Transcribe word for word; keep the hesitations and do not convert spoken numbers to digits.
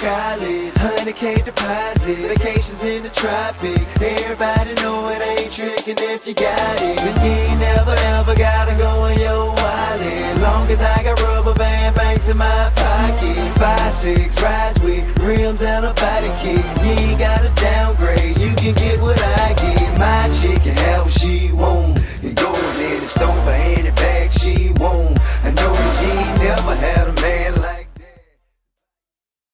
college, one hundred K deposits, vacations in the tropics. Everybody know it ain't tricking if you got it. But you ain't never ever gotta go in your wallet. Long as I got rubber band banks in my pocket. Five, six, rides with rims and a body kit. You ain't gotta downgrade, you can get what I get. My chick can have what she wants.